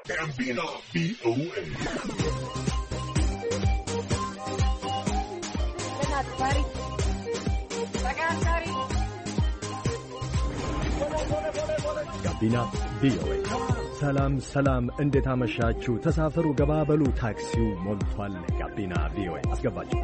ጋቢና ቪኦኤ ጋቢና ቪኦኤ። ሰላም እንዴት አመሻችሁ? ተሳፈሩ፣ ገባበሉ፣ ታክሲው ሞልቷል። ጋቢና ቪኦኤ አስገባችሁ።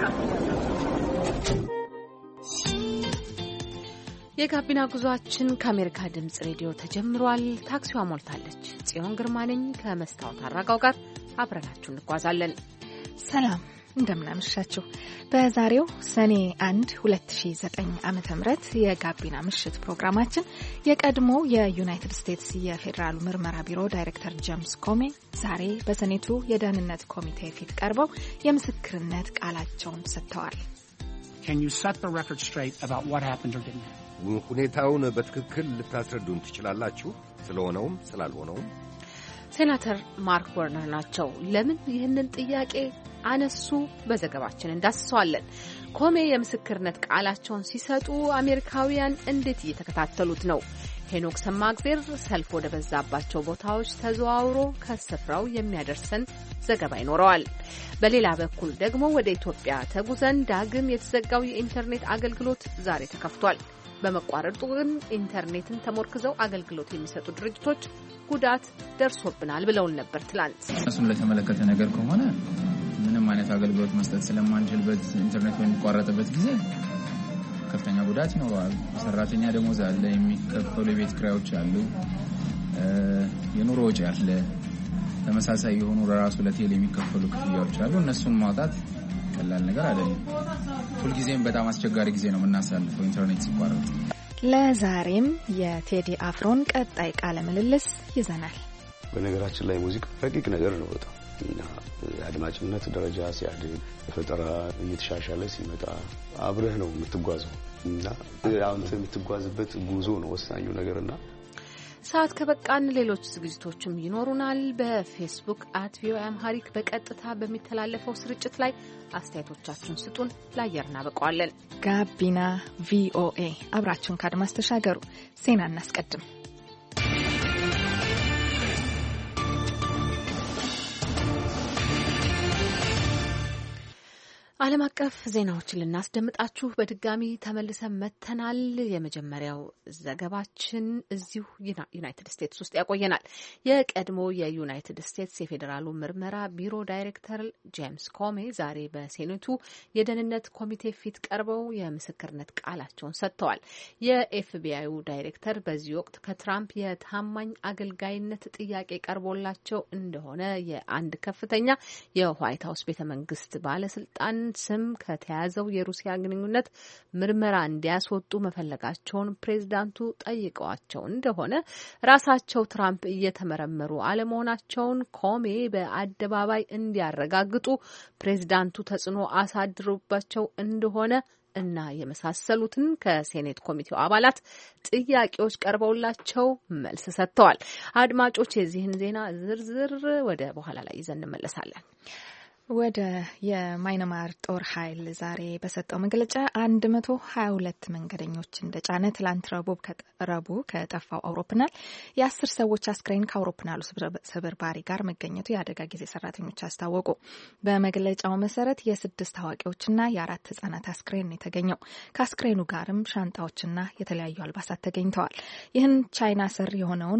የጋቢና ጉዟችን ከአሜሪካ ድምጽ ሬዲዮ ተጀምሯል። ታክሲዋ ሞልታለች። ጽዮን ግርማ ነኝ ከመስታወት አራጋው ጋር አብረናችሁ እንጓዛለን። ሰላም እንደምናመሻችሁ። በዛሬው ሰኔ 1 2009 ዓ.ም የጋቢና ምሽት ፕሮግራማችን የቀድሞው የዩናይትድ ስቴትስ የፌዴራሉ ምርመራ ቢሮ ዳይሬክተር ጄምስ ኮሜ ዛሬ በሴኔቱ የደህንነት ኮሚቴ ፊት ቀርበው የምስክርነት ቃላቸውን ሰጥተዋል። Can you set the record straight about what happened or didn't happen? ሁኔታውን በትክክል ልታስረዱን ትችላላችሁ? ስለሆነውም ስላልሆነውም። ሴናተር ማርክ ወርነር ናቸው። ለምን ይህንን ጥያቄ አነሱ? በዘገባችን እንዳስሰዋለን። ኮሜ የምስክርነት ቃላቸውን ሲሰጡ አሜሪካውያን እንዴት እየተከታተሉት ነው? ሄኖክ ሰማግዜር ሰልፍ ወደ በዛባቸው ቦታዎች ተዘዋውሮ ከስፍራው የሚያደርሰን ዘገባ ይኖረዋል። በሌላ በኩል ደግሞ ወደ ኢትዮጵያ ተጉዘን ዳግም የተዘጋው የኢንተርኔት አገልግሎት ዛሬ ተከፍቷል። በመቋረጡ ግን ኢንተርኔትን ተሞርክዘው አገልግሎት የሚሰጡ ድርጅቶች ጉዳት ደርሶብናል ብለውን ነበር ትላንት። እሱን ለተመለከተ ነገር ከሆነ ምንም አይነት አገልግሎት መስጠት ስለማንችልበት ኢንተርኔት በሚቋረጥበት ጊዜ ከፍተኛ ጉዳት ይኖረዋል። ሰራተኛ ደሞዝ አለ፣ የሚከፈሉ የቤት ኪራዮች አሉ፣ የኑሮ ወጪ አለ፣ ተመሳሳይ የሆኑ ለራሱ ለቴሌ የሚከፈሉ ክፍያዎች አሉ። እነሱን ማውጣት ቀላል ነገር አይደለም። ሁልጊዜም በጣም አስቸጋሪ ጊዜ ነው የምናሳልፈው ኢንተርኔት ሲቋረጥ። ለዛሬም የቴዲ አፍሮን ቀጣይ ቃለ ምልልስ ይዘናል። በነገራችን ላይ ሙዚቃ ረቂቅ ነገር ነው በጣም እና አድማጭነት ደረጃ ሲያድግ ፈጠራ እየተሻሻለ ሲመጣ አብረህ ነው የምትጓዘው እና አንተ የምትጓዝበት ጉዞ ነው ወሳኙ ነገርና ሰዓት ከበቃን ሌሎች ዝግጅቶችም ይኖሩናል። በፌስቡክ @ቪኦኤአምሃሪክ በቀጥታ በሚተላለፈው ስርጭት ላይ አስተያየቶቻችሁን ስጡን፣ ለአየር እናበቀዋለን። ጋቢና ቪኦኤ አብራችሁን ካድማስ ተሻገሩ። ዜና እናስቀድም። ዓለም አቀፍ ዜናዎችን ልናስደምጣችሁ በድጋሚ ተመልሰን መጥተናል። የመጀመሪያው ዘገባችን እዚሁ ዩናይትድ ስቴትስ ውስጥ ያቆየናል። የቀድሞ የዩናይትድ ስቴትስ የፌዴራሉ ምርመራ ቢሮ ዳይሬክተር ጄምስ ኮሜ ዛሬ በሴኔቱ የደህንነት ኮሚቴ ፊት ቀርበው የምስክርነት ቃላቸውን ሰጥተዋል። የኤፍቢአዩ ዳይሬክተር በዚህ ወቅት ከትራምፕ የታማኝ አገልጋይነት ጥያቄ ቀርቦላቸው እንደሆነ የአንድ ከፍተኛ የዋይት ሀውስ ቤተ መንግስት ባለስልጣን ስም ከተያዘው የሩሲያ ግንኙነት ምርመራ እንዲያስወጡ መፈለጋቸውን ፕሬዝዳንቱ ጠይቀዋቸው እንደሆነ ራሳቸው ትራምፕ እየተመረመሩ አለመሆናቸውን ኮሜ በአደባባይ እንዲያረጋግጡ ፕሬዝዳንቱ ተጽዕኖ አሳድሮባቸው እንደሆነ እና የመሳሰሉትን ከሴኔት ኮሚቴው አባላት ጥያቄዎች ቀርበውላቸው መልስ ሰጥተዋል። አድማጮች የዚህን ዜና ዝርዝር ወደ በኋላ ላይ ይዘን እንመለሳለን። ወደ የማይናማር ጦር ኃይል ዛሬ በሰጠው መግለጫ 122 መንገደኞች እንደጫነ ትላንት ረቡዕ ከጠፋው አውሮፕላን የ10 ሰዎች አስክሬን ከአውሮፕላኑ ስብርባሪ ጋር መገኘቱ የአደጋ ጊዜ ሰራተኞች አስታወቁ። በመግለጫው መሰረት የ6 አዋቂዎችና የ4 ህጻናት አስክሬን ነው የተገኘው። ከአስክሬኑ ጋርም ሻንጣዎችና የተለያዩ አልባሳት ተገኝተዋል። ይህን ቻይና ሰር የሆነውን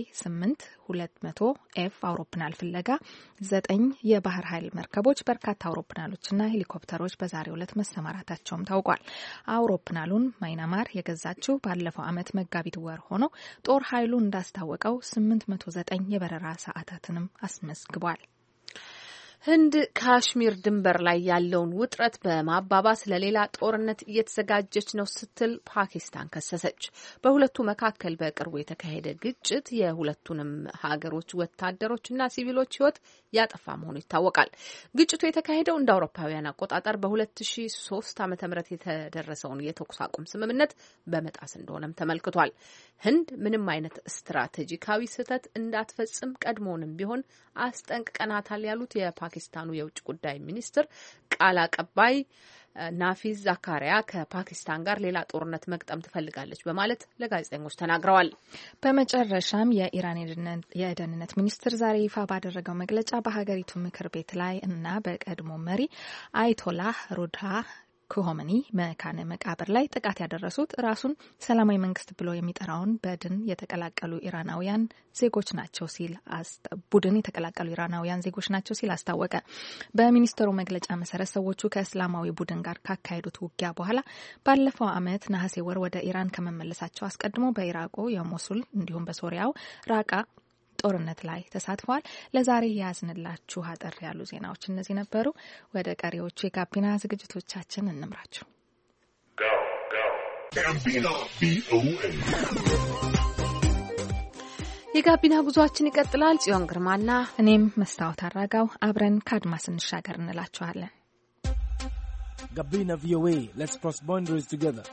Y8-200F አውሮፕላን ፍለጋ 9 የባህር ኃይል መርከቦች በርካታ አውሮፕላኖችና ሄሊኮፕተሮች በዛሬው ዕለት መሰማራታቸውም ታውቋል። አውሮፕላኑን ማይናማር የገዛችው ባለፈው ዓመት መጋቢት ወር ሆኖ ጦር ኃይሉ እንዳስታወቀው 809 የበረራ ሰዓታትንም አስመዝግቧል። ህንድ ካሽሚር ድንበር ላይ ያለውን ውጥረት በማባባስ ለሌላ ጦርነት እየተዘጋጀች ነው ስትል ፓኪስታን ከሰሰች። በሁለቱ መካከል በቅርቡ የተካሄደ ግጭት የሁለቱንም ሀገሮች ወታደሮችና ሲቪሎች ሕይወት ያጠፋ መሆኑ ይታወቃል። ግጭቱ የተካሄደው እንደ አውሮፓውያን አቆጣጠር በ2003 ዓ.ም የተደረሰውን የተኩስ አቁም ስምምነት በመጣስ እንደሆነም ተመልክቷል። ህንድ ምንም አይነት ስትራቴጂካዊ ስህተት እንዳትፈጽም ቀድሞውንም ቢሆን አስጠንቅቀናታል ያሉት የፓኪስታኑ የውጭ ጉዳይ ሚኒስትር ቃል አቀባይ ናፊዝ ዛካሪያ ከፓኪስታን ጋር ሌላ ጦርነት መግጠም ትፈልጋለች በማለት ለጋዜጠኞች ተናግረዋል። በመጨረሻም የኢራን የደህንነት ሚኒስትር ዛሬ ይፋ ባደረገው መግለጫ በሀገሪቱ ምክር ቤት ላይ እና በቀድሞ መሪ አይቶላህ ሩድሃ ኮሆመኒ መካነ መቃብር ላይ ጥቃት ያደረሱት ራሱን ሰላማዊ መንግስት ብሎ የሚጠራውን ቡድን የተቀላቀሉ ኢራናውያን ዜጎች ናቸው ሲል አስታወቀ። በሚኒስትሩ መግለጫ መሰረት ሰዎቹ ከእስላማዊ ቡድን ጋር ካካሄዱት ውጊያ በኋላ ባለፈው ዓመት ነሐሴ ወር ወደ ኢራን ከመመለሳቸው አስቀድሞ በኢራቁ የሞሱል እንዲሁም በሶሪያው ራቃ ጦርነት ላይ ተሳትፈዋል። ለዛሬ ያዝንላችሁ አጠር ያሉ ዜናዎች እነዚህ ነበሩ። ወደ ቀሪዎቹ የጋቢና ዝግጅቶቻችን እንምራችሁ። የጋቢና ጉዟችን ይቀጥላል። ጽዮን ግርማና እኔም መስታወት አራጋው አብረን ከአድማስ እንሻገር እንላችኋለን። ጋቢና ቪኦኤ ሌትስ ክሮስ ባውንደሪስ ቱጌዘር።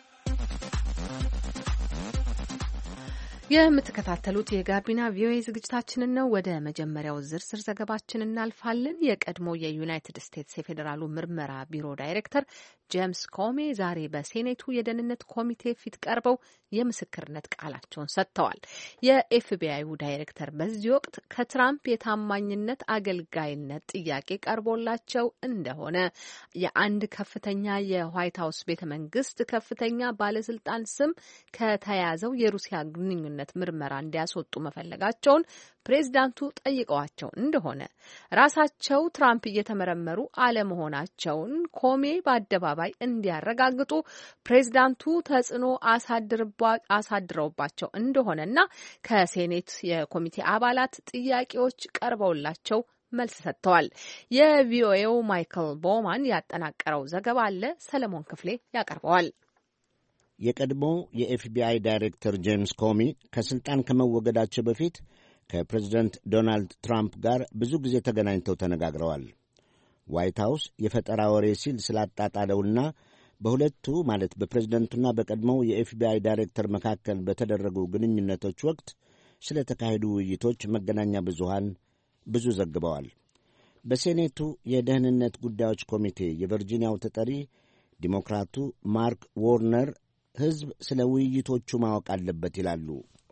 የምትከታተሉት የጋቢና ቪኦኤ ዝግጅታችንን ነው። ወደ መጀመሪያው ዝርዝር ዘገባችን እናልፋለን። የቀድሞ የዩናይትድ ስቴትስ የፌዴራሉ ምርመራ ቢሮ ዳይሬክተር ጄምስ ኮሜ ዛሬ በሴኔቱ የደህንነት ኮሚቴ ፊት ቀርበው የምስክርነት ቃላቸውን ሰጥተዋል። የኤፍቢአይው ዳይሬክተር በዚህ ወቅት ከትራምፕ የታማኝነት አገልጋይነት ጥያቄ ቀርቦላቸው እንደሆነ የአንድ ከፍተኛ የዋይት ሀውስ ቤተ መንግስት ከፍተኛ ባለስልጣን ስም ከተያዘው የሩሲያ ግንኙነት ምርመራ እንዲያስወጡ መፈለጋቸውን ፕሬዝዳንቱ ጠይቀዋቸው እንደሆነ ራሳቸው ትራምፕ እየተመረመሩ አለመሆናቸውን ኮሜ በአደባባይ እንዲያረጋግጡ ፕሬዝዳንቱ ተጽዕኖ አሳድረውባቸው እንደሆነና ከሴኔት የኮሚቴ አባላት ጥያቄዎች ቀርበውላቸው መልስ ሰጥተዋል። የቪኦኤው ማይክል ቦማን ያጠናቀረው ዘገባ አለ። ሰለሞን ክፍሌ ያቀርበዋል። የቀድሞው የኤፍቢአይ ዳይሬክተር ጄምስ ኮሚ ከሥልጣን ከመወገዳቸው በፊት ከፕሬዝደንት ዶናልድ ትራምፕ ጋር ብዙ ጊዜ ተገናኝተው ተነጋግረዋል። ዋይት ሃውስ የፈጠራ ወሬ ሲል ስላጣጣለውና በሁለቱ ማለት በፕሬዝደንቱና በቀድሞው የኤፍቢአይ ዳይሬክተር መካከል በተደረጉ ግንኙነቶች ወቅት ስለ ተካሄዱ ውይይቶች መገናኛ ብዙሃን ብዙ ዘግበዋል። በሴኔቱ የደህንነት ጉዳዮች ኮሚቴ የቨርጂኒያው ተጠሪ ዲሞክራቱ ማርክ ዎርነር ሕዝብ ስለ ውይይቶቹ ማወቅ አለበት ይላሉ።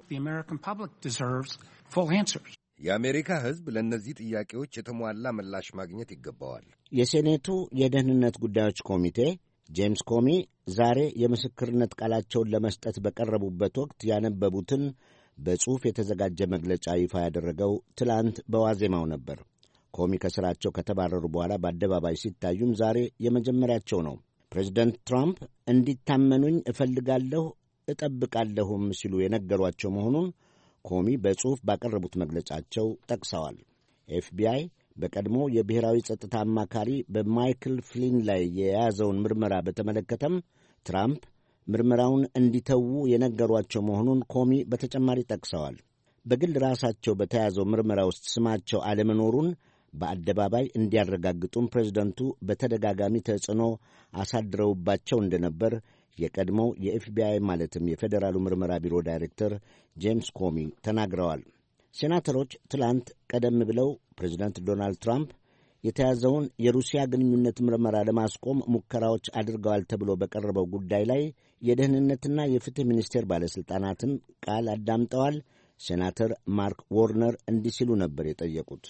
የአሜሪካ ሕዝብ ለእነዚህ ጥያቄዎች የተሟላ ምላሽ ማግኘት ይገባዋል። የሴኔቱ የደህንነት ጉዳዮች ኮሚቴ ጄምስ ኮሚ ዛሬ የምስክርነት ቃላቸውን ለመስጠት በቀረቡበት ወቅት ያነበቡትን በጽሑፍ የተዘጋጀ መግለጫ ይፋ ያደረገው ትላንት በዋዜማው ነበር። ኮሚ ከሥራቸው ከተባረሩ በኋላ በአደባባይ ሲታዩም ዛሬ የመጀመሪያቸው ነው። ፕሬዚደንት ትራምፕ እንዲታመኑኝ እፈልጋለሁ እጠብቃለሁም ሲሉ የነገሯቸው መሆኑን ኮሚ በጽሑፍ ባቀረቡት መግለጫቸው ጠቅሰዋል። ኤፍቢአይ በቀድሞ የብሔራዊ ጸጥታ አማካሪ በማይክል ፍሊን ላይ የያዘውን ምርመራ በተመለከተም ትራምፕ ምርመራውን እንዲተዉ የነገሯቸው መሆኑን ኮሚ በተጨማሪ ጠቅሰዋል። በግል ራሳቸው በተያዘው ምርመራ ውስጥ ስማቸው አለመኖሩን በአደባባይ እንዲያረጋግጡም ፕሬዝደንቱ በተደጋጋሚ ተጽዕኖ አሳድረውባቸው እንደነበር የቀድሞው የኤፍቢአይ ማለትም የፌዴራሉ ምርመራ ቢሮ ዳይሬክተር ጄምስ ኮሚ ተናግረዋል። ሴናተሮች ትላንት ቀደም ብለው ፕሬዝደንት ዶናልድ ትራምፕ የተያዘውን የሩሲያ ግንኙነት ምርመራ ለማስቆም ሙከራዎች አድርገዋል ተብሎ በቀረበው ጉዳይ ላይ የደህንነትና የፍትሕ ሚኒስቴር ባለሥልጣናትን ቃል አዳምጠዋል። ሴናተር ማርክ ዎርነር እንዲህ ሲሉ ነበር የጠየቁት።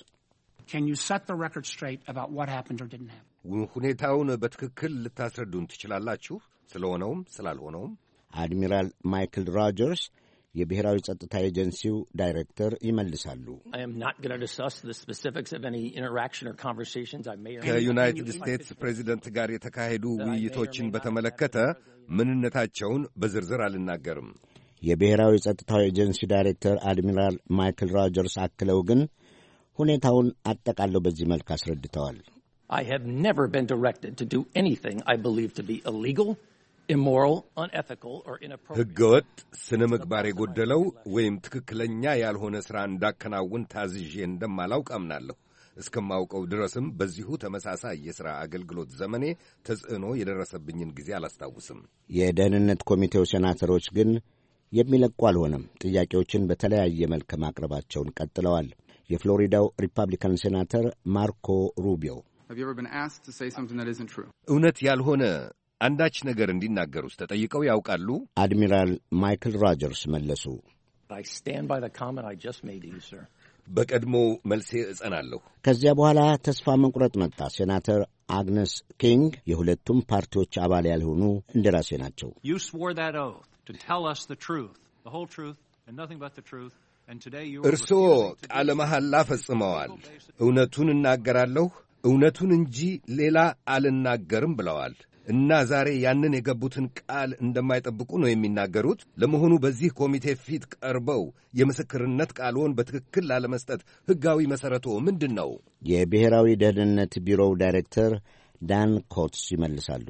ሁኔታውን በትክክል ልታስረዱን ትችላላችሁ? ስለሆነውም ስላልሆነውም። አድሚራል ማይክል ሮጀርስ የብሔራዊ ጸጥታ ኤጀንሲው ዳይሬክተር ይመልሳሉ። ከዩናይትድ ስቴትስ ፕሬዚደንት ጋር የተካሄዱ ውይይቶችን በተመለከተ ምንነታቸውን በዝርዝር አልናገርም። የብሔራዊ ጸጥታው ኤጀንሲ ዳይሬክተር አድሚራል ማይክል ሮጀርስ አክለው ግን ሁኔታውን አጠቃለው በዚህ መልክ አስረድተዋል። I have never been directed to do anything I believe to be illegal, immoral, unethical, or inappropriate. ሕገወጥ፣ ስነ ምግባር የጎደለው ወይም ትክክለኛ ያልሆነ ሥራ እንዳከናውን ታዝዤ እንደማላውቅ አምናለሁ። እስከማውቀው ድረስም በዚሁ ተመሳሳይ የሥራ አገልግሎት ዘመኔ ተጽዕኖ የደረሰብኝን ጊዜ አላስታውስም። የደህንነት ኮሚቴው ሴናተሮች ግን የሚለቁ አልሆነም። ጥያቄዎችን በተለያየ መልክ ማቅረባቸውን ቀጥለዋል። የፍሎሪዳው ሪፐብሊካን ሴናተር ማርኮ ሩቢዮ Have you ever been asked to say something that isn't true? እውነት ያልሆነ አንዳች ነገር እንዲናገሩስ ተጠይቀው ያውቃሉ? አድሚራል ማይክል ሮጀርስ መለሱ። I stand by the comment I just made to you, sir. በቀድሞ መልሴ እጸናለሁ። ከዚያ በኋላ ተስፋ መቁረጥ መጣ። ሴናተር አግነስ ኪንግ የሁለቱም ፓርቲዎች አባል ያልሆኑ እንደራሴ ናቸው። You swore that oath to tell us the truth, the whole truth and nothing but the truth. እርስዎ ቃለ መሐላ ፈጽመዋል። እውነቱን እናገራለሁ፣ እውነቱን እንጂ ሌላ አልናገርም ብለዋል እና ዛሬ ያንን የገቡትን ቃል እንደማይጠብቁ ነው የሚናገሩት። ለመሆኑ በዚህ ኮሚቴ ፊት ቀርበው የምስክርነት ቃልዎን በትክክል ላለመስጠት ሕጋዊ መሠረቶ ምንድን ነው? የብሔራዊ ደህንነት ቢሮው ዳይሬክተር ዳን ኮትስ ይመልሳሉ።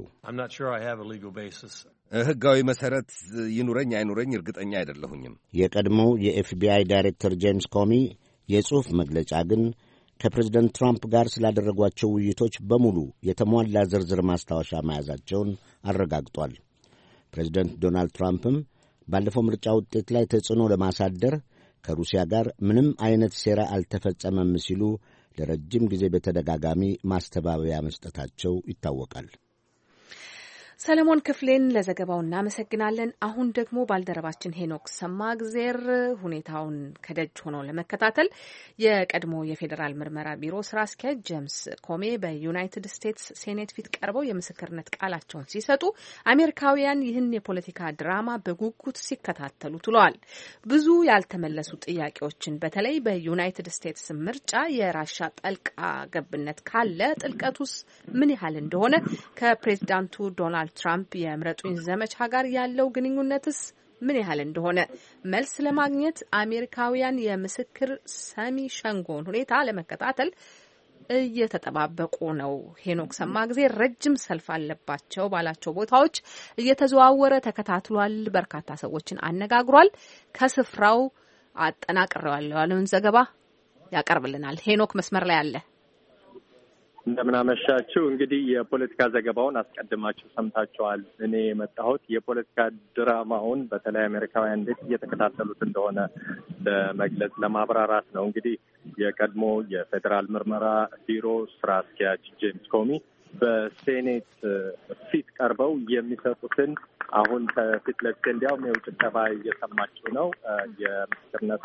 ሕጋዊ መሠረት ይኑረኝ አይኑረኝ እርግጠኛ አይደለሁኝም። የቀድሞው የኤፍቢአይ ዳይሬክተር ጄምስ ኮሚ የጽሑፍ መግለጫ ግን ከፕሬዝደንት ትራምፕ ጋር ስላደረጓቸው ውይይቶች በሙሉ የተሟላ ዝርዝር ማስታወሻ መያዛቸውን አረጋግጧል። ፕሬዝደንት ዶናልድ ትራምፕም ባለፈው ምርጫ ውጤት ላይ ተጽዕኖ ለማሳደር ከሩሲያ ጋር ምንም አይነት ሴራ አልተፈጸመም ሲሉ ለረጅም ጊዜ በተደጋጋሚ ማስተባበያ መስጠታቸው ይታወቃል። ሰለሞን ክፍሌን ለዘገባው እናመሰግናለን። አሁን ደግሞ ባልደረባችን ሄኖክ ሰማግዜር ሁኔታውን ከደጅ ሆኖ ለመከታተል የቀድሞ የፌዴራል ምርመራ ቢሮ ስራ አስኪያጅ ጄምስ ኮሜ በዩናይትድ ስቴትስ ሴኔት ፊት ቀርበው የምስክርነት ቃላቸውን ሲሰጡ አሜሪካውያን ይህን የፖለቲካ ድራማ በጉጉት ሲከታተሉ ውለዋል። ብዙ ያልተመለሱ ጥያቄዎችን በተለይ በዩናይትድ ስቴትስ ምርጫ የራሻ ጣልቃ ገብነት ካለ ጥልቀቱስ ምን ያህል እንደሆነ ከፕሬዝዳንቱ ዶናልድ ትራምፕ የምረጡኝ ዘመቻ ጋር ያለው ግንኙነትስ ምን ያህል እንደሆነ መልስ ለማግኘት አሜሪካውያን የምስክር ሰሚ ሸንጎን ሁኔታ ለመከታተል እየተጠባበቁ ነው። ሄኖክ ሰማግዜር ረጅም ሰልፍ አለባቸው ባላቸው ቦታዎች እየተዘዋወረ ተከታትሏል። በርካታ ሰዎችን አነጋግሯል። ከስፍራው አጠናቅሬዋለሁ ያለውን ዘገባ ያቀርብልናል። ሄኖክ መስመር ላይ አለ። እንደምናመሻችሁ። እንግዲህ የፖለቲካ ዘገባውን አስቀድማችሁ ሰምታችኋል። እኔ የመጣሁት የፖለቲካ ድራማውን በተለይ አሜሪካውያን እንዴት እየተከታተሉት እንደሆነ ለመግለጽ ለማብራራት ነው። እንግዲህ የቀድሞ የፌዴራል ምርመራ ቢሮ ስራ አስኪያጅ ጄምስ ኮሚ በሴኔት ፊት ቀርበው የሚሰጡትን አሁን ከፊት ለፊት እንዲያውም የውጭ ጭብጨባ እየሰማችሁ ነው። የምስክርነት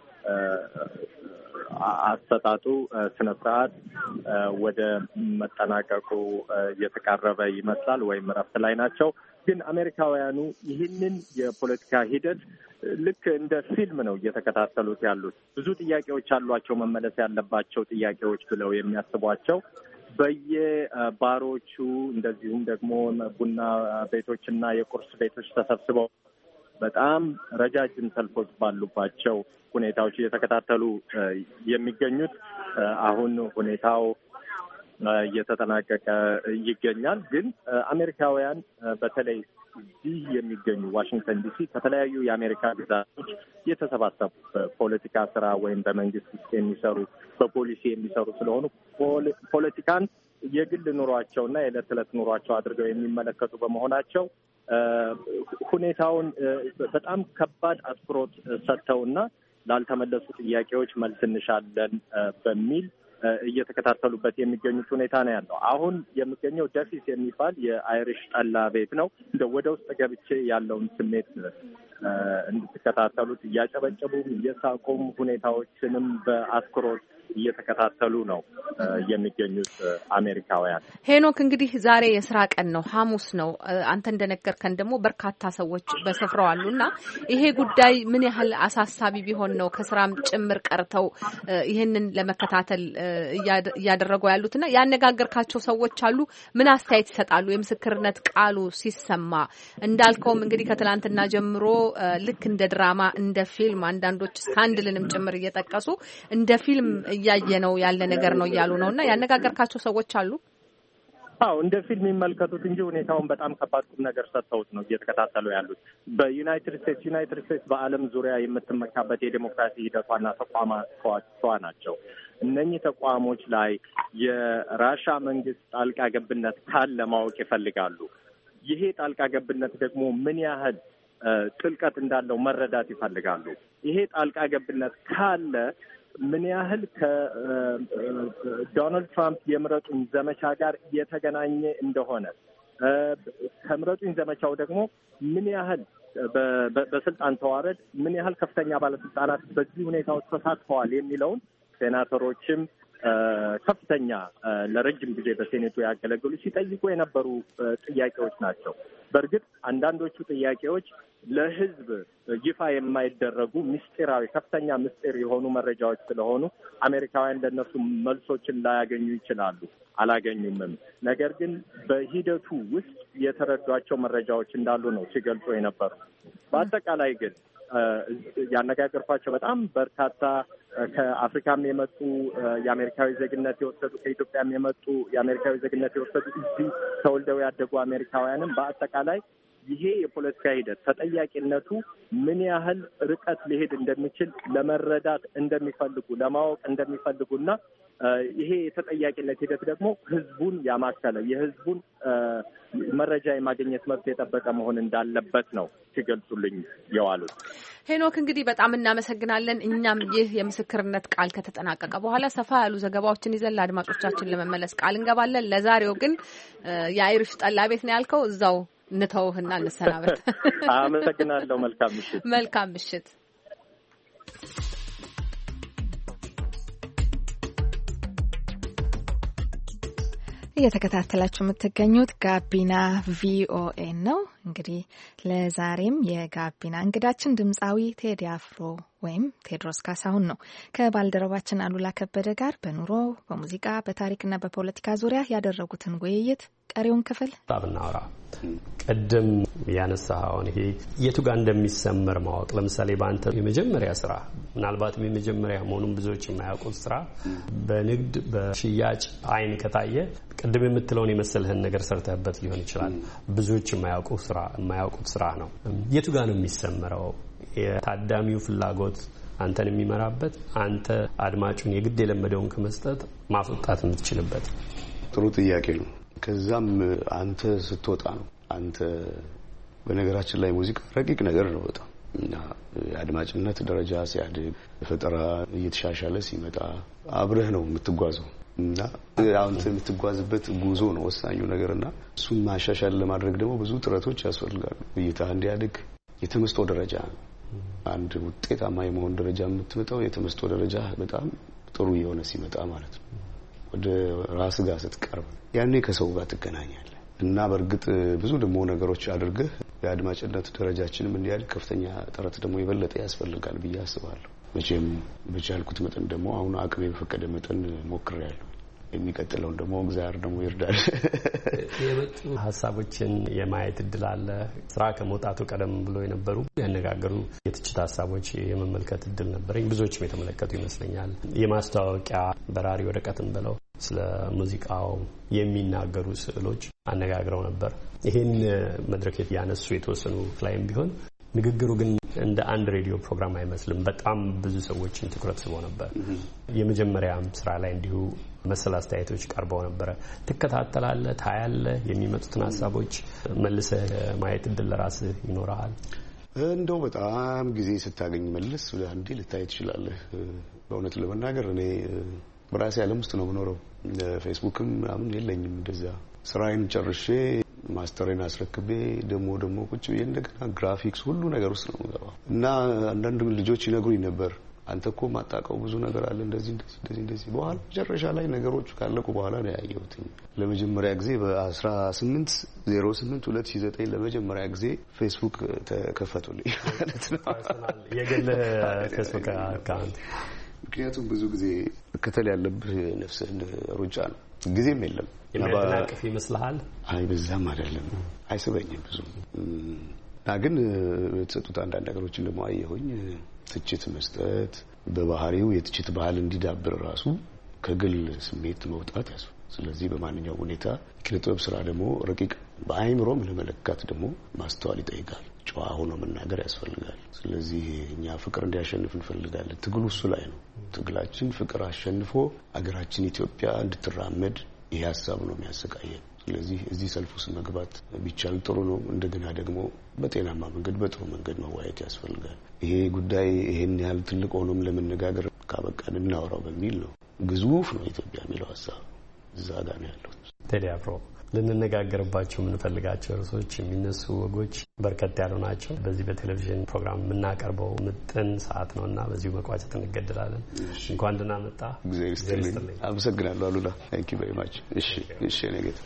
አሰጣጡ ስነ ስርዓት ወደ መጠናቀቁ እየተቃረበ ይመስላል ወይም እረፍት ላይ ናቸው። ግን አሜሪካውያኑ ይህንን የፖለቲካ ሂደት ልክ እንደ ፊልም ነው እየተከታተሉት ያሉት። ብዙ ጥያቄዎች አሏቸው፣ መመለስ ያለባቸው ጥያቄዎች ብለው የሚያስቧቸው በየባሮቹ እንደዚሁም ደግሞ ቡና ቤቶችና የቁርስ ቤቶች ተሰብስበው በጣም ረጃጅም ሰልፎች ባሉባቸው ሁኔታዎች እየተከታተሉ የሚገኙት። አሁን ሁኔታው እየተጠናቀቀ ይገኛል። ግን አሜሪካውያን በተለይ እዚህ የሚገኙ ዋሽንግተን ዲሲ ከተለያዩ የአሜሪካ ግዛቶች የተሰባሰቡ በፖለቲካ ስራ ወይም በመንግስት ውስጥ የሚሰሩ በፖሊሲ የሚሰሩ ስለሆኑ ፖለቲካን የግል ኑሯቸውና የዕለት ዕለት ኑሯቸው አድርገው የሚመለከቱ በመሆናቸው ሁኔታውን በጣም ከባድ አትኩሮት ሰጥተውና ላልተመለሱ ጥያቄዎች መልስ እንሻለን በሚል እየተከታተሉበት የሚገኙት ሁኔታ ነው ያለው። አሁን የሚገኘው ደፊስ የሚባል የአይሪሽ ጠላ ቤት ነው። እንደ ወደ ውስጥ ገብቼ ያለውን ስሜት እንድትከታተሉት እያጨበጨቡም እየሳቁም ሁኔታዎችንም በአትኩሮት እየተከታተሉ ነው የሚገኙት አሜሪካውያን። ሄኖክ እንግዲህ ዛሬ የስራ ቀን ነው፣ ሐሙስ ነው። አንተ እንደነገርከን ደግሞ በርካታ ሰዎች በስፍራው አሉና ይሄ ጉዳይ ምን ያህል አሳሳቢ ቢሆን ነው ከስራም ጭምር ቀርተው ይህንን ለመከታተል እያደረጉ ያሉትና ያነጋገርካቸው ሰዎች አሉ? ምን አስተያየት ይሰጣሉ? የምስክርነት ቃሉ ሲሰማ እንዳልከውም እንግዲህ ከትላንትና ጀምሮ ልክ እንደ ድራማ እንደ ፊልም አንዳንዶች ስካንድልንም ጭምር እየጠቀሱ እንደ ፊልም እያየ ነው ያለ ነገር ነው እያሉ ነው። እና ያነጋገርካቸው ሰዎች አሉ? አዎ እንደ ፊልም የሚመለከቱት እንጂ ሁኔታውን በጣም ከባድ ቁም ነገር ሰጥተውት ነው እየተከታተሉ ያሉት። ዩናይትድ ስቴትስ በዓለም ዙሪያ የምትመካበት የዴሞክራሲ ሂደቷና ተቋማቷ ናቸው። እነኚህ ተቋሞች ላይ የራሻ መንግስት ጣልቃ ገብነት ካለ ማወቅ ይፈልጋሉ። ይሄ ጣልቃ ገብነት ደግሞ ምን ያህል ጥልቀት እንዳለው መረዳት ይፈልጋሉ። ይሄ ጣልቃ ገብነት ካለ ምን ያህል ከዶናልድ ትራምፕ የምረጡኝ ዘመቻ ጋር የተገናኘ እንደሆነ ከምረጡኝ ዘመቻው ደግሞ ምን ያህል በስልጣን ተዋረድ ምን ያህል ከፍተኛ ባለስልጣናት በዚህ ሁኔታ ውስጥ ተሳትፈዋል የሚለውን ሴናተሮችም ከፍተኛ ለረጅም ጊዜ በሴኔቱ ያገለግሉ ሲጠይቁ የነበሩ ጥያቄዎች ናቸው። በእርግጥ አንዳንዶቹ ጥያቄዎች ለሕዝብ ይፋ የማይደረጉ ምስጢራዊ ከፍተኛ ምስጢር የሆኑ መረጃዎች ስለሆኑ አሜሪካውያን ለእነሱ መልሶችን ላያገኙ ይችላሉ፣ አላገኙምም። ነገር ግን በሂደቱ ውስጥ የተረዷቸው መረጃዎች እንዳሉ ነው ሲገልጹ የነበሩ። በአጠቃላይ ግን ያነጋገርኳቸው በጣም በርካታ ከአፍሪካም የመጡ የአሜሪካዊ ዜግነት የወሰዱ ከኢትዮጵያም የመጡ የአሜሪካዊ ዜግነት የወሰዱ እዚህ ተወልደው ያደጉ አሜሪካውያንም በአጠቃላይ ይሄ የፖለቲካ ሂደት ተጠያቂነቱ ምን ያህል ርቀት ሊሄድ እንደሚችል ለመረዳት እንደሚፈልጉ ለማወቅ እንደሚፈልጉና ይሄ የተጠያቂነት ሂደት ደግሞ ህዝቡን ያማከለ የህዝቡን መረጃ የማግኘት መብት የጠበቀ መሆን እንዳለበት ነው ሲገልጹልኝ የዋሉት። ሄኖክ እንግዲህ በጣም እናመሰግናለን። እኛም ይህ የምስክርነት ቃል ከተጠናቀቀ በኋላ ሰፋ ያሉ ዘገባዎችን ይዘን ለአድማጮቻችን ለመመለስ ቃል እንገባለን። ለዛሬው ግን የአይሪሽ ጠላ ቤት ነው ያልከው፣ እዛው እንተውህና እንሰናበት። አመሰግናለሁ። መልካም ምሽት። መልካም ምሽት። እየተከታተላችሁ የምትገኙት ጋቢና ቪኦኤ ነው። እንግዲህ ለዛሬም የጋቢና እንግዳችን ድምፃዊ ቴዲ አፍሮ ወይም ቴድሮስ ካሳሁን ነው። ከባልደረባችን አሉላ ከበደ ጋር በኑሮ፣ በሙዚቃ፣ በታሪክና በፖለቲካ ዙሪያ ያደረጉትን ውይይት ቀሪውን ክፍል ታብናውራ ቀደም ያነሳውን ይሄ የቱ ጋር እንደሚሰመር ማወቅ ለምሳሌ በአንተ የመጀመሪያ ስራ ምናልባትም የመጀመሪያ መሆኑን ብዙዎች የማያውቁት ስራ በንግድ በሽያጭ አይን ከታየ ቀደም የምትለውን የመሰልህን ነገር ሰርተህበት ሊሆን ይችላል። ብዙዎች የማያውቁት ስራ ነው። የቱ ጋር ነው የሚሰመረው? የታዳሚው ፍላጎት አንተን የሚመራበት፣ አንተ አድማጩን የግድ የለመደውን ከመስጠት ማስወጣት የምትችልበት? ጥሩ ጥያቄ ነው። ከዛም አንተ ስትወጣ ነው። አንተ በነገራችን ላይ ሙዚቃ ረቂቅ ነገር ነው በጣም እና የአድማጭነት ደረጃ ሲያድግ ፈጠራ እየተሻሻለ ሲመጣ አብረህ ነው የምትጓዘው እና አንተ የምትጓዝበት ጉዞ ነው ወሳኙ ነገርና እሱን ማሻሻል ለማድረግ ደግሞ ብዙ ጥረቶች ያስፈልጋሉ። እይታ እንዲያድግ የተመስጦ ደረጃ አንድ ውጤታማ የመሆን ደረጃ የምትመጣው የተመስጦ ደረጃ በጣም ጥሩ የሆነ ሲመጣ ማለት ነው። ወደ ራስ ጋር ስትቀርብ ያኔ ከሰው ጋር ትገናኛለህ እና በእርግጥ ብዙ ደግሞ ነገሮች አድርገህ የአድማጭነት ደረጃችንም እንዲያድግ ከፍተኛ ጥረት ደግሞ የበለጠ ያስፈልጋል ብዬ አስባለሁ። መቼም በቻልኩት መጠን ደግሞ አሁን አቅሜ በፈቀደ መጠን ሞክሬያለሁ። የሚቀጥለውን ደግሞ እግዚአብሔር ደግሞ ይርዳል። የመጡ ሀሳቦችን የማየት እድል አለ። ስራ ከመውጣቱ ቀደም ብሎ የነበሩ ያነጋገሩ የትችት ሀሳቦች የመመልከት እድል ነበረኝ። ብዙዎችም የተመለከቱ ይመስለኛል። የማስተዋወቂያ በራሪ ወረቀትን ብለው ስለ ሙዚቃው የሚናገሩ ስዕሎች አነጋግረው ነበር። ይሄን መድረክ ያነሱ የተወሰኑ ላይም ቢሆን ንግግሩ ግን እንደ አንድ ሬዲዮ ፕሮግራም አይመስልም። በጣም ብዙ ሰዎችን ትኩረት ስቦ ነበር። የመጀመሪያም ስራ ላይ እንዲሁ መሰል አስተያየቶች ቀርበው ነበር። ትከታተላለህ፣ ታያለህ። የሚመጡትን ሀሳቦች መልሰህ ማየት እድል ለራስህ ይኖርሃል። እንደው በጣም ጊዜ ስታገኝ መልስ ብለህ አንዴ ልታይ ትችላለህ። በእውነት ለመናገር እኔ በራሴ ዓለም ውስጥ ነው የምኖረው። ፌስቡክም ምናምን የለኝም። እንደዛ ስራዬን ጨርሼ ማስተሬን አስረክቤ ደግሞ ቁጭ ብዬ እንደገና ግራፊክስ ሁሉ ነገር ውስጥ ነው የምገባው እና አንዳንድ ልጆች ይነግሩኝ ነበር አንተ እኮ ማጣቀው ብዙ ነገር አለ እንደዚህ በኋላ መጨረሻ ላይ ነገሮቹ ካለቁ በኋላ ነው ያየሁት። ለመጀመሪያ ጊዜ በ18/08/2009 ለመጀመሪያ ጊዜ ፌስቡክ ተከፈቱልኝ ማለት ነው። የግል ፌስቡክ አካውንት። ምክንያቱም ብዙ ጊዜ ከተል ያለብህ ነፍስህን ሩጫ ነው፣ ጊዜም የለም። የሚያደናቅፍ ይመስልሃል? አይ በዛም አይደለም፣ አይስበኝም ብዙ እና ግን የተሰጡት አንዳንድ ነገሮችን ደግሞ አየሁኝ። ትችት መስጠት በባህሪው የትችት ባህል እንዲዳብር ራሱ ከግል ስሜት መውጣት ያስፈልጋል። ስለዚህ በማንኛውም ሁኔታ የኪነጥበብ ስራ ደግሞ ረቂቅ በአይምሮም ለመለካት ደግሞ ማስተዋል ይጠይቃል። ጨዋ ሆኖ መናገር ያስፈልጋል። ስለዚህ እኛ ፍቅር እንዲያሸንፍ እንፈልጋለን። ትግሉ እሱ ላይ ነው። ትግላችን ፍቅር አሸንፎ አገራችን ኢትዮጵያ እንድትራመድ ይሄ ሀሳብ ነው የሚያሰቃየን። ስለዚህ እዚህ ሰልፍ ውስጥ መግባት ቢቻል ጥሩ ነው። እንደገና ደግሞ በጤናማ መንገድ በጥሩ መንገድ መዋየት ያስፈልጋል። ይሄ ጉዳይ ይሄን ያህል ትልቅ ሆኖም ለመነጋገር ካበቃን እናወራው በሚል ነው። ግዙፍ ነው ኢትዮጵያ የሚለው ሀሳብ እዛ ጋር ነው ያለው። ቴዲ አፍሮ ልንነጋገርባቸው የምንፈልጋቸው ርዕሶች የሚነሱ ወጎች በርከት ያሉ ናቸው። በዚህ በቴሌቪዥን ፕሮግራም የምናቀርበው ምጥን ሰዓት ነውና በዚሁ መቋጨት እንገደላለን። እንኳን ደህና መጣ። እግዚአብሔር ይስጥልኝ። አመሰግናለሁ አሉላ። ታንክ ዩ ቬሪ ማች። እሺ ነገ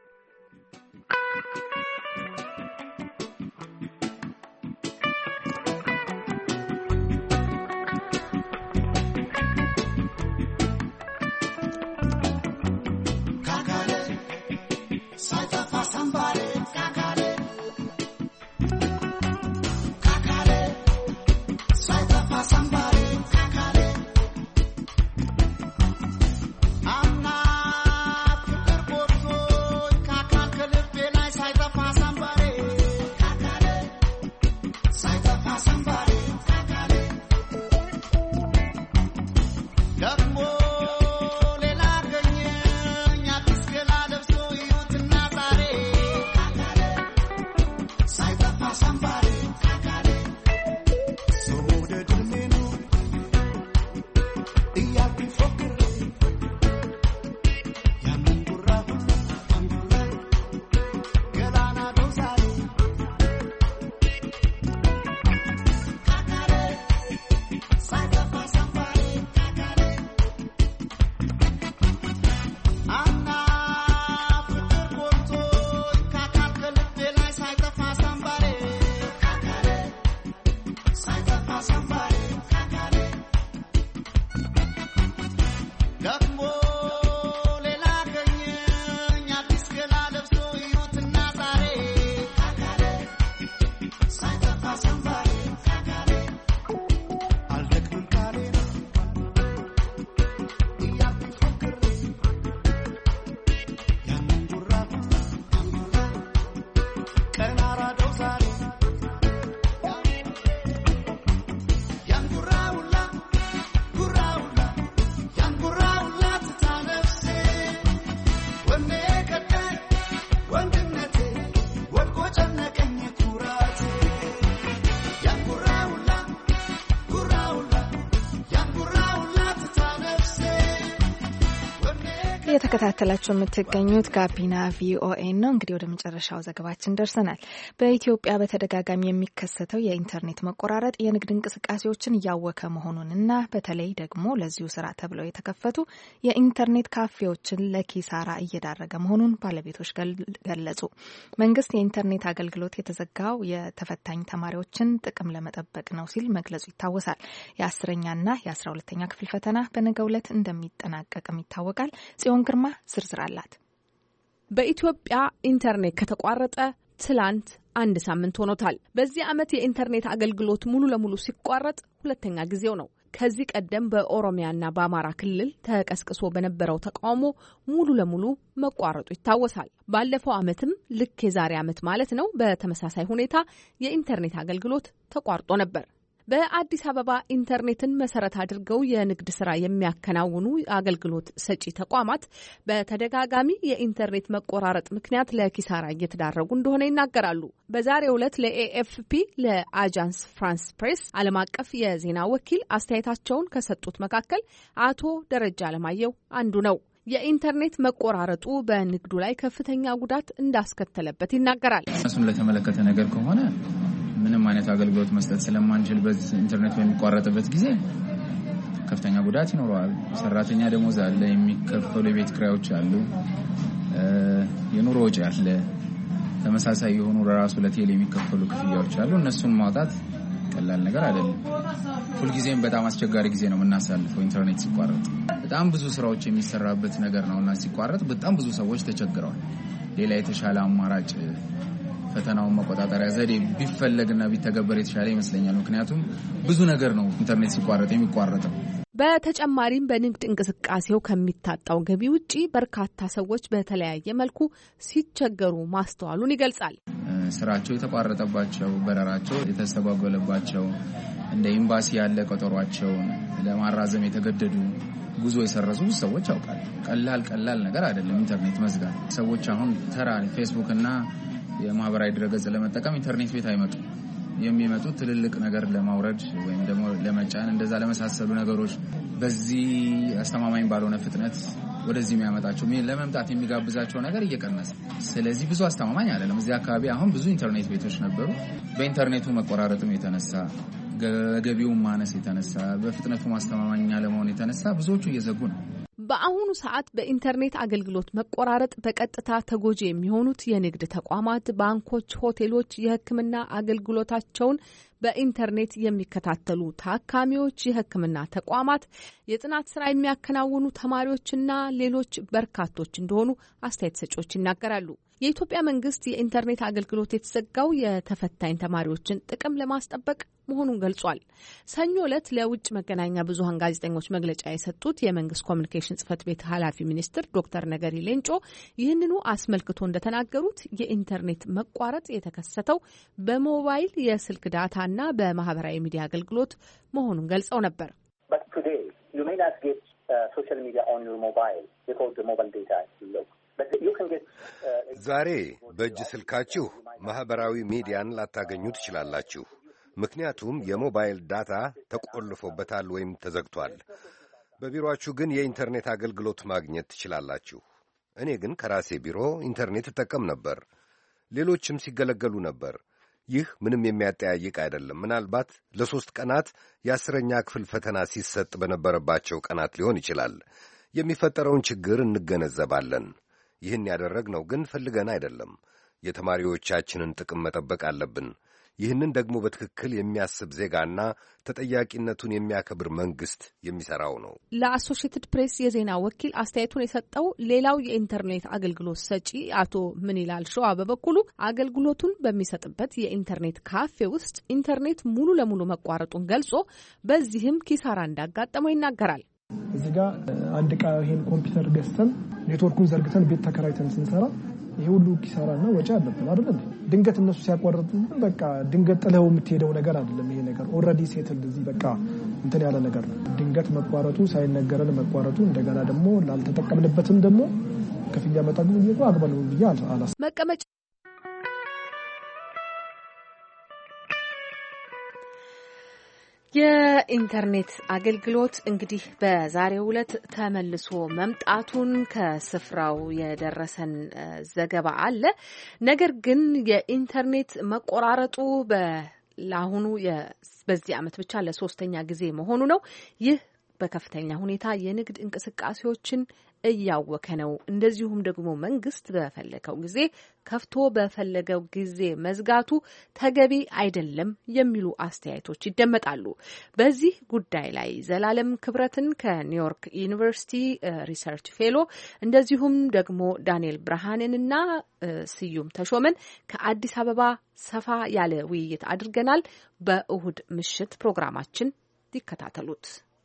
እየተከታተላችሁ የምትገኙት ጋቢና ቪኦኤ ነው። እንግዲህ ወደ መጨረሻው ዘገባችን ደርሰናል። በኢትዮጵያ በተደጋጋሚ የሚከሰተው የኢንተርኔት መቆራረጥ የንግድ እንቅስቃሴዎችን እያወከ መሆኑንና በተለይ ደግሞ ለዚሁ ስራ ተብለው የተከፈቱ የኢንተርኔት ካፌዎችን ለኪሳራ እየዳረገ መሆኑን ባለቤቶች ገለጹ። መንግስት የኢንተርኔት አገልግሎት የተዘጋው የተፈታኝ ተማሪዎችን ጥቅም ለመጠበቅ ነው ሲል መግለጹ ይታወሳል። የ10ኛና የ12ኛ ክፍል ፈተና በነገው ዕለት እንደሚጠናቀቅም ይታወቃል። ጽዮን ግርማ ዝርዝር አላት። በኢትዮጵያ ኢንተርኔት ከተቋረጠ ትላንት አንድ ሳምንት ሆኖታል። በዚህ ዓመት የኢንተርኔት አገልግሎት ሙሉ ለሙሉ ሲቋረጥ ሁለተኛ ጊዜው ነው። ከዚህ ቀደም በኦሮሚያና በአማራ ክልል ተቀስቅሶ በነበረው ተቃውሞ ሙሉ ለሙሉ መቋረጡ ይታወሳል። ባለፈው ዓመትም ልክ የዛሬ ዓመት ማለት ነው በተመሳሳይ ሁኔታ የኢንተርኔት አገልግሎት ተቋርጦ ነበር። በአዲስ አበባ ኢንተርኔትን መሰረት አድርገው የንግድ ስራ የሚያከናውኑ አገልግሎት ሰጪ ተቋማት በተደጋጋሚ የኢንተርኔት መቆራረጥ ምክንያት ለኪሳራ እየተዳረጉ እንደሆነ ይናገራሉ። በዛሬው ዕለት ለኤኤፍፒ ለአጃንስ ፍራንስ ፕሬስ ዓለም አቀፍ የዜና ወኪል አስተያየታቸውን ከሰጡት መካከል አቶ ደረጃ አለማየሁ አንዱ ነው። የኢንተርኔት መቆራረጡ በንግዱ ላይ ከፍተኛ ጉዳት እንዳስከተለበት ይናገራል። እሱን ለተመለከተ ነገር ከሆነ ምንም አይነት አገልግሎት መስጠት ስለማንችል በኢንተርኔት በሚቋረጥበት ጊዜ ከፍተኛ ጉዳት ይኖረዋል። ሰራተኛ ደሞዝ አለ፣ የሚከፈሉ የቤት ኪራዮች አሉ፣ የኑሮ ወጪ አለ፣ ተመሳሳይ የሆኑ ለራሱ ለቴሌ የሚከፈሉ ክፍያዎች አሉ። እነሱን ማውጣት ቀላል ነገር አይደለም። ሁልጊዜም በጣም አስቸጋሪ ጊዜ ነው የምናሳልፈው። ኢንተርኔት ሲቋረጥ በጣም ብዙ ስራዎች የሚሰራበት ነገር ነውና ሲቋረጥ በጣም ብዙ ሰዎች ተቸግረዋል። ሌላ የተሻለ አማራጭ ፈተናውን መቆጣጠሪያ ዘዴ ቢፈለግና ቢተገበር የተሻለ ይመስለኛል። ምክንያቱም ብዙ ነገር ነው ኢንተርኔት ሲቋረጥ የሚቋረጠው። በተጨማሪም በንግድ እንቅስቃሴው ከሚታጣው ገቢ ውጪ በርካታ ሰዎች በተለያየ መልኩ ሲቸገሩ ማስተዋሉን ይገልጻል። ስራቸው የተቋረጠባቸው፣ በረራቸው የተስተጓጎለባቸው፣ እንደ ኤምባሲ ያለ ቀጠሯቸውን ለማራዘም የተገደዱ፣ ጉዞ የሰረዙ ሰዎች ያውቃሉ። ቀላል ነገር አይደለም ኢንተርኔት መዝጋት። ሰዎች አሁን ተራ ፌስቡክ እና የማህበራዊ ድረገጽ ለመጠቀም ኢንተርኔት ቤት አይመጡም። የሚመጡት ትልልቅ ነገር ለማውረድ ወይም ደግሞ ለመጫን እንደዛ ለመሳሰሉ ነገሮች በዚህ አስተማማኝ ባልሆነ ፍጥነት ወደዚህ የሚያመጣቸው ለመምጣት የሚጋብዛቸው ነገር እየቀነሰ ስለዚህ ብዙ አስተማማኝ አይደለም። እዚህ አካባቢ አሁን ብዙ ኢንተርኔት ቤቶች ነበሩ። በኢንተርኔቱ መቆራረጥም የተነሳ ገቢው ማነስ የተነሳ በፍጥነቱ ማስተማማኛ ለመሆን የተነሳ ብዙዎቹ እየዘጉ ነው። በአሁኑ ሰዓት በኢንተርኔት አገልግሎት መቆራረጥ በቀጥታ ተጎጂ የሚሆኑት የንግድ ተቋማት፣ ባንኮች፣ ሆቴሎች፣ የሕክምና አገልግሎታቸውን በኢንተርኔት የሚከታተሉ ታካሚዎች፣ የሕክምና ተቋማት፣ የጥናት ስራ የሚያከናውኑ ተማሪዎችና ሌሎች በርካቶች እንደሆኑ አስተያየት ሰጪዎች ይናገራሉ። የኢትዮጵያ መንግስት የኢንተርኔት አገልግሎት የተዘጋው የተፈታኝ ተማሪዎችን ጥቅም ለማስጠበቅ መሆኑን ገልጿል። ሰኞ ዕለት ለውጭ መገናኛ ብዙሃን ጋዜጠኞች መግለጫ የሰጡት የመንግስት ኮሚኒኬሽን ጽህፈት ቤት ኃላፊ ሚኒስትር ዶክተር ነገሪ ሌንጮ ይህንኑ አስመልክቶ እንደተናገሩት የኢንተርኔት መቋረጥ የተከሰተው በሞባይል የስልክ ዳታና በማህበራዊ ሚዲያ አገልግሎት መሆኑን ገልጸው ነበር። ዛሬ በእጅ ስልካችሁ ማህበራዊ ሚዲያን ላታገኙ ትችላላችሁ። ምክንያቱም የሞባይል ዳታ ተቆልፎበታል ወይም ተዘግቷል። በቢሮአችሁ ግን የኢንተርኔት አገልግሎት ማግኘት ትችላላችሁ። እኔ ግን ከራሴ ቢሮ ኢንተርኔት እጠቀም ነበር። ሌሎችም ሲገለገሉ ነበር። ይህ ምንም የሚያጠያይቅ አይደለም። ምናልባት ለ3 ቀናት የ10ኛ ክፍል ፈተና ሲሰጥ በነበረባቸው ቀናት ሊሆን ይችላል። የሚፈጠረውን ችግር እንገነዘባለን። ይህን ያደረግነው ግን ፈልገን አይደለም። የተማሪዎቻችንን ጥቅም መጠበቅ አለብን። ይህንን ደግሞ በትክክል የሚያስብ ዜጋና ተጠያቂነቱን የሚያከብር መንግስት የሚሰራው ነው። ለአሶሺየትድ ፕሬስ የዜና ወኪል አስተያየቱን የሰጠው ሌላው የኢንተርኔት አገልግሎት ሰጪ አቶ ምንይላል ሸዋ በበኩሉ አገልግሎቱን በሚሰጥበት የኢንተርኔት ካፌ ውስጥ ኢንተርኔት ሙሉ ለሙሉ መቋረጡን ገልጾ በዚህም ኪሳራ እንዳጋጠመው ይናገራል። እዚህ ጋር አንድ ዕቃ ይሄን ኮምፒውተር ገዝተን ኔትወርኩን ዘርግተን ቤት ተከራይተን ስንሰራ ይሄ ሁሉ ኪሳራና ወጪ አለብን አይደል? ድንገት እነሱ ሲያቋርጡ በቃ ድንገት ጥለው የምትሄደው ነገር አይደለም። ይሄ ነገር ኦልሬዲ ሴትል እዚህ በቃ እንትን ያለ ነገር ነው። ድንገት መቋረጡ ሳይነገረን መቋረጡ እንደገና ደግሞ ላልተጠቀምንበትም ደግሞ ክፍያ መጠኑ ይቆ አግባብ ነው ብዬ አላስ መቀመጫ የኢንተርኔት አገልግሎት እንግዲህ በዛሬው ዕለት ተመልሶ መምጣቱን ከስፍራው የደረሰን ዘገባ አለ። ነገር ግን የኢንተርኔት መቆራረጡ ለአሁኑ በዚህ ዓመት ብቻ ለ3ኛ ጊዜ መሆኑ ነው። ይህ በከፍተኛ ሁኔታ የንግድ እንቅስቃሴዎችን እያወከ ነው። እንደዚሁም ደግሞ መንግስት በፈለገው ጊዜ ከፍቶ በፈለገው ጊዜ መዝጋቱ ተገቢ አይደለም የሚሉ አስተያየቶች ይደመጣሉ። በዚህ ጉዳይ ላይ ዘላለም ክብረትን ከኒውዮርክ ዩኒቨርሲቲ ሪሰርች ፌሎ እንደዚሁም ደግሞ ዳንኤል ብርሃንንና ስዩም ተሾመን ከአዲስ አበባ ሰፋ ያለ ውይይት አድርገናል። በእሁድ ምሽት ፕሮግራማችን ይከታተሉት።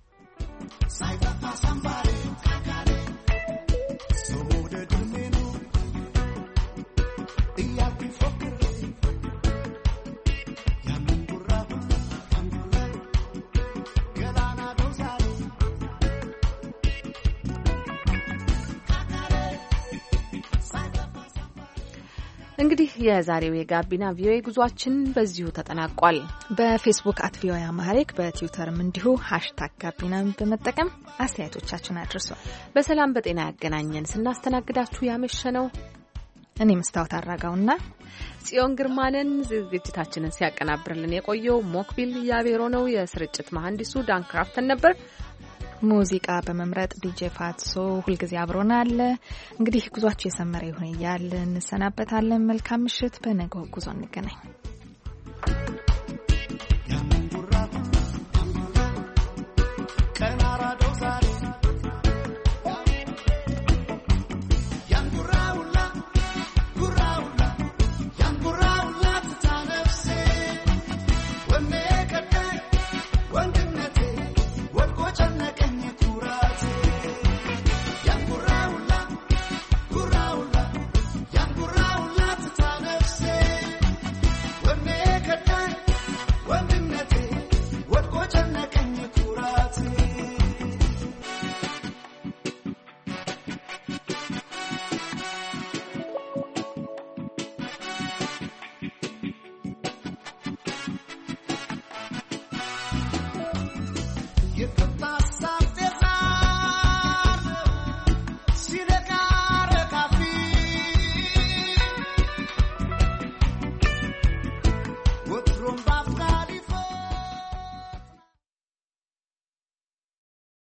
እንግዲህ የዛሬው የጋቢና ቪኦኤ ጉዟችን በዚሁ ተጠናቋል። በፌስቡክ @ቪኦኤ አማሪክ በትዊተርም እንዲሁ #ጋቢናን በመጠቀም አስተያየቶቻችሁን አድርሱ። በሰላም በጤና ያገናኘን። ስናስተናግዳችሁ ያመሸነው እኔ መስታወት አራጋውና ጽዮን ግርማንን። ዝግጅታችንን ሲያቀናብርልን የቆየው ሞክቢል ያቤሮ ነው። የስርጭት መሐንዲሱ ዳን ክራፍተን ነበር። ሙዚቃ በመምረጥ ዲጄ ፋትሶ ሁልጊዜ አብሮናል። እንግዲህ ጉዟችሁ የሰመረ ይሁን እያልን እንሰናበታለን። መልካም ምሽት። በነገው ጉዞ እንገናኝ።